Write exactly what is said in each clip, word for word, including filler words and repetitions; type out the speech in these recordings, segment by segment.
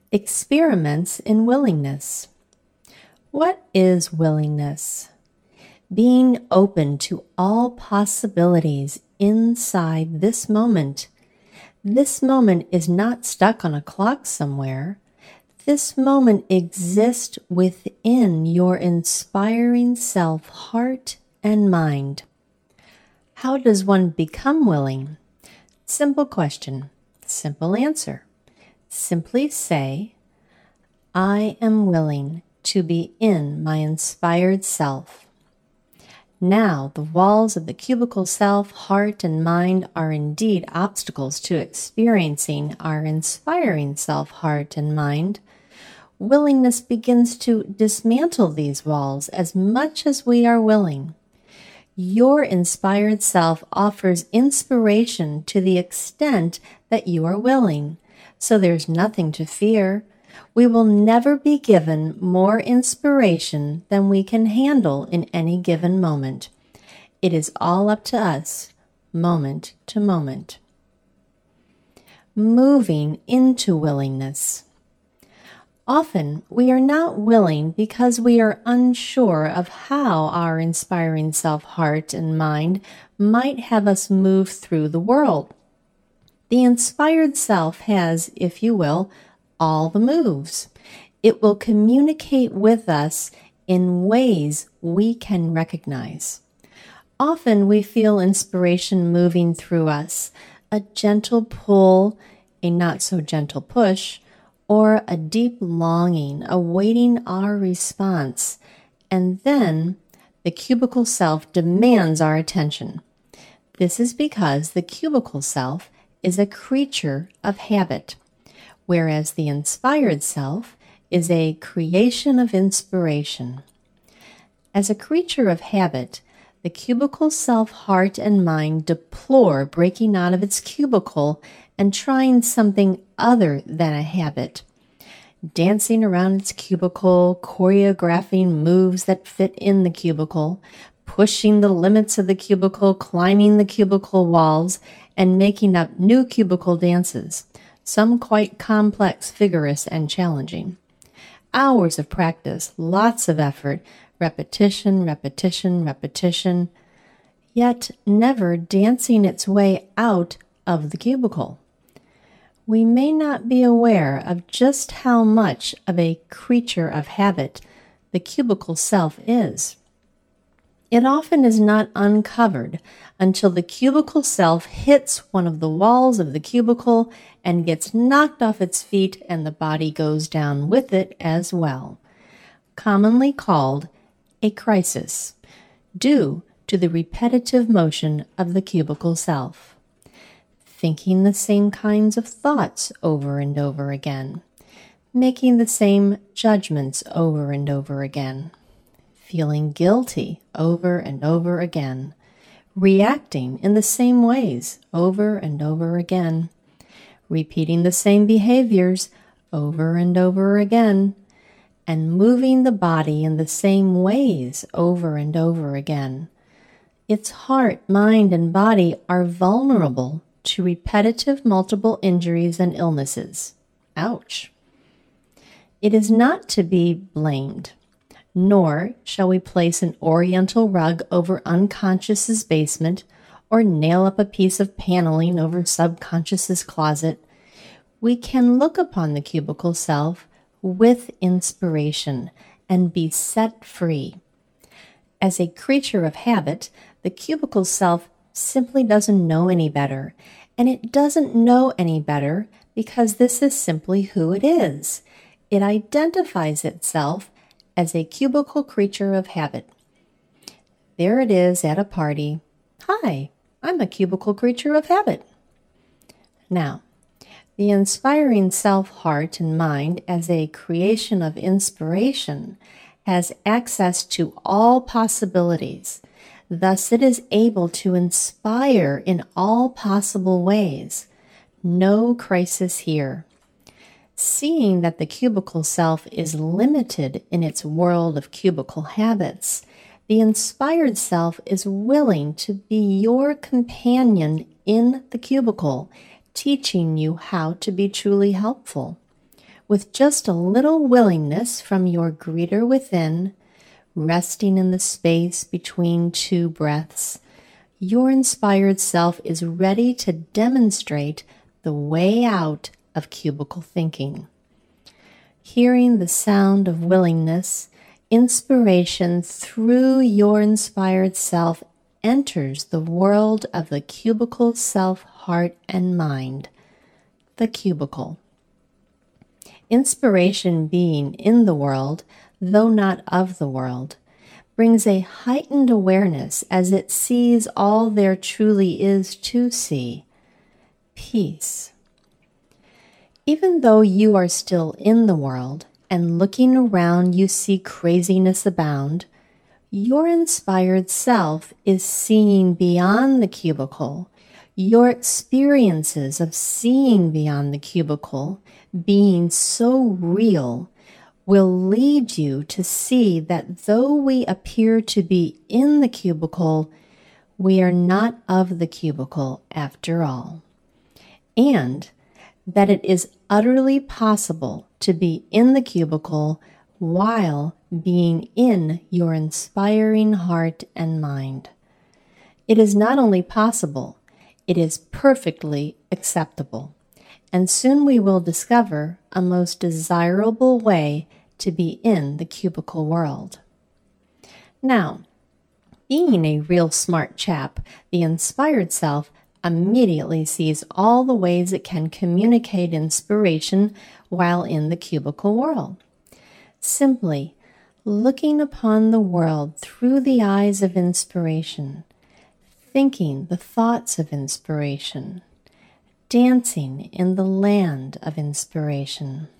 Experiments in willingness. What is willingness? Being open to all possibilities inside this moment. This moment is not stuck on a clock somewhere. This moment exists within your inspiring self, heart, and mind. How does one become willing? Simple question, simple answer. Simply say, I am willing to be in my inspired self. Now, the walls of the cubicle self, heart, and mind are indeed obstacles to experiencing our inspiring self, heart, and mind. Willingness begins to dismantle these walls as much as we are willing. Your inspired self offers inspiration to the extent that you are willing. So there's nothing to fear. We will never be given more inspiration than we can handle in any given moment. It is all up to us, moment to moment. Moving into willingness. Often we are not willing because we are unsure of how our inspiring self, heart, and mind might have us move through the world. The inspired self has, if you will, all the moves. It will communicate with us in ways we can recognize. Often we feel inspiration moving through us, a gentle pull, a not so gentle push, or a deep longing awaiting our response. And then the cubicle self demands our attention. This is because the cubicle self is a creature of habit, whereas the inspired self is a creation of inspiration. As a creature of habit, the cubicle self, heart, and mind deplore breaking out of its cubicle and trying something other than a habit. Dancing around its cubicle, choreographing moves that fit in the cubicle, pushing the limits of the cubicle, climbing the cubicle walls, and making up new cubicle dances, some quite complex, vigorous, and challenging. Hours of practice, lots of effort, repetition, repetition, repetition, yet never dancing its way out of the cubicle. We may not be aware of just how much of a creature of habit the cubicle self is. It often is not uncovered until the cubicle self hits one of the walls of the cubicle and gets knocked off its feet, and the body goes down with it as well, commonly called a crisis, due to the repetitive motion of the cubicle self. Thinking the same kinds of thoughts over and over again, making the same judgments over and over again, feeling guilty over and over again, reacting in the same ways over and over again, repeating the same behaviors over and over again, and moving the body in the same ways over and over again. Its heart, mind, and body are vulnerable to repetitive multiple injuries and illnesses. Ouch. It is not to be blamed, nor shall we place an oriental rug over unconscious's basement or nail up a piece of paneling over subconscious's closet. We can look upon the cubicle self with inspiration and be set free. As a creature of habit, the cubicle self simply doesn't know any better, and it doesn't know any better because this is simply who it is. It identifies itself as a cubicle creature of habit. There it is at a party. Hi, I'm a cubicle creature of habit. Now, the inspiring self, heart, and mind as a creation of inspiration has access to all possibilities. Thus, it is able to inspire in all possible ways. No crisis here. Seeing that the cubicle self is limited in its world of cubicle habits, the inspired self is willing to be your companion in the cubicle, teaching you how to be truly helpful. with just a little willingness from your greeter within, resting in the space between two breaths, your inspired self is ready to demonstrate the way out of cubicle thinking. Hearing the sound of willingness, inspiration through your inspired self enters the world of the cubicle self, heart, and mind, the cubicle. Inspiration being in the world, though not of the world, brings a heightened awareness as it sees all there truly is to see, peace. Even though you are still in the world and looking around you see craziness abound, your inspired self is seeing beyond the cubicle. Your experiences of seeing beyond the cubicle, being so real, will lead you to see that though we appear to be in the cubicle, we are not of the cubicle after all, and that it is utterly possible to be in the cubicle while being in your inspiring heart and mind. It is not only possible, it is perfectly acceptable, and soon we will discover a most desirable way to be in the cubicle world. Now, being a real smart chap, the inspired self immediately sees all the ways it can communicate inspiration while in the cubicle world. Simply looking upon the world through the eyes of inspiration, thinking the thoughts of inspiration, dancing in the land of inspiration.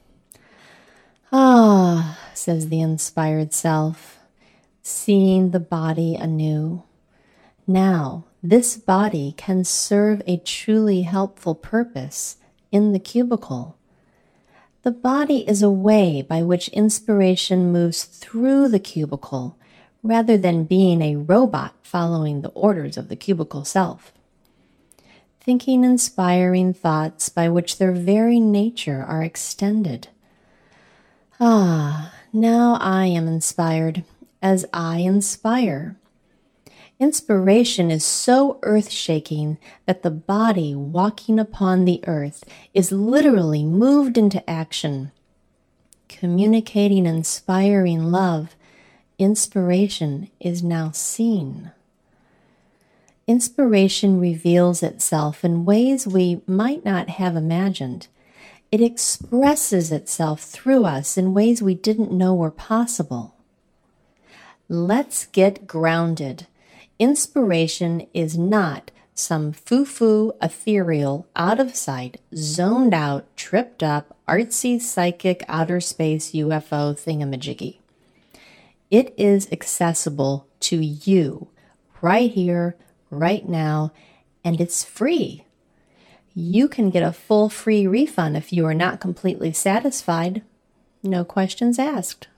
Ah, says the inspired self, seeing the body anew. Now, this body can serve a truly helpful purpose in the cubicle. The body is a way by which inspiration moves through the cubicle, rather than being a robot following the orders of the cubicle self. Thinking inspiring thoughts by which their very nature are extended. Ah, now I am inspired as I inspire. Inspiration is so earth-shaking that the body walking upon the earth is literally moved into action. Communicating inspiring love, inspiration is now seen. Inspiration reveals itself in ways we might not have imagined. It expresses itself through us in ways we didn't know were possible. Let's get grounded. Inspiration is not some foo-foo, ethereal, out of sight, zoned out, tripped up, artsy, psychic, outer space U F O thingamajiggy. It is accessible to you right here, right now, and it's free. You can get a full free refund if you are not completely satisfied. No questions asked.